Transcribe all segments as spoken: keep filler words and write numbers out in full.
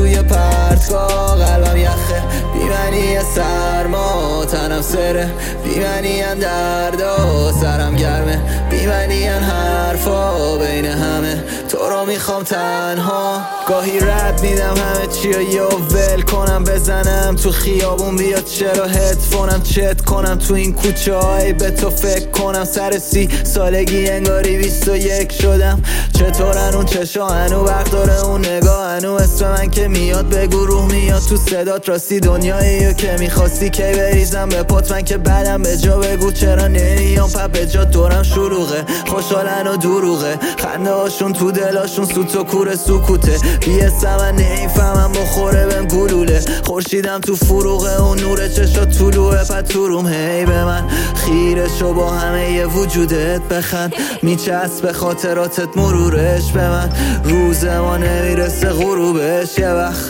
توی پرتگاه، قلبم یخه بیمنی سرما، تنم سره بیمنی ان دردا، سرم گرمه بیمنی ان حرفا، بین همه تو رو میخوام تنها. گاهی رد میدم همه چی و یا ول کنم، بزنم تو خیابون بیاد چرا هدفونم چت کنم تو این کوچه های به تو فکر کنم. سر سی سالگی انگاری بیست و یک شدم، چطورن اون چشا هنو وقت داره اون نگاه، هنو اسم من که میاد بگو روح میاد تو صدات، راستی دنیاییو که میخواستی کی بریزم به پات، من که بعدم به جا بگو چرا نمیام پا به جا، دورم شلوغه خوشحالن و دروغه، خنده هاشون تو دلاشون سوت و کور سکوته، بیستم من نمیفهمم بخوره بهم گلوله، خورشیدم تو فروغه اون نور چشا طلوعه، پا تو روم هی به من خیره شو با همه ی وجودت بخند، میچسب به خاطراتت مرورش به من، روز ما نمیرسه غروبش یه وقت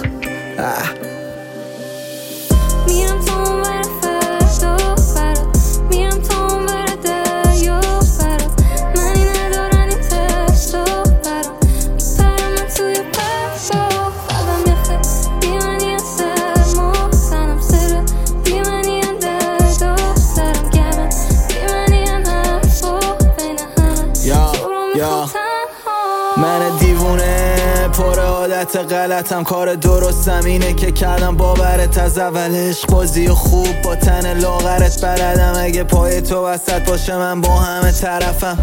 میرم تا اون ور فردا برات، میرم تا اون ور دریا برات، منی ندارن این ترسا برات، میپرم من توی پرسا، قلبم یخه بیمنی ان سرما، تنم سره بیمنی ان دردا، سرم گرمه بیمنی ان حرفا، بین همه تو رو میخوام تنها. من دیوونه پر عادت غلطم، کار درستم اینه که کردم باورت از اول، عشق بازی و خوب با تن لاغرت بلدم، اگه پای تو وسط باشه من با همه طرفم.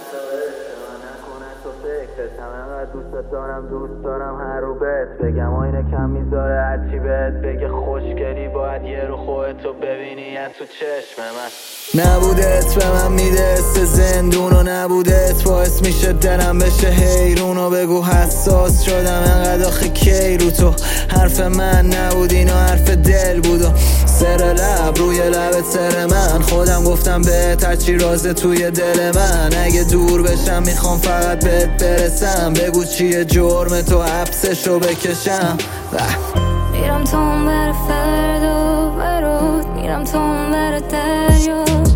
دوست دارم دوست دارم هر رو بهت بگم، آینه کم میذاره هرچی بهت بگه، خوشگلی باید یه رو خودتو ببینی از تو چشم من. نبودت به من میده است زندون و نبودت باعث میشه دلم بشه حیرون، و بگو حساس شدم انقدر آخه کی رو تو حرف من نبود اینو حرف دل بود، و سر لب روی لبت سر من، خودم گفتم بهت هرچی رازه توی دل من، اگه دور بشم میخوام فقط بهت برسم، بگو چیه جرم تو حبسشو بکشم. میرم تا اون ور فردا برات، میرم تا اون ور دریا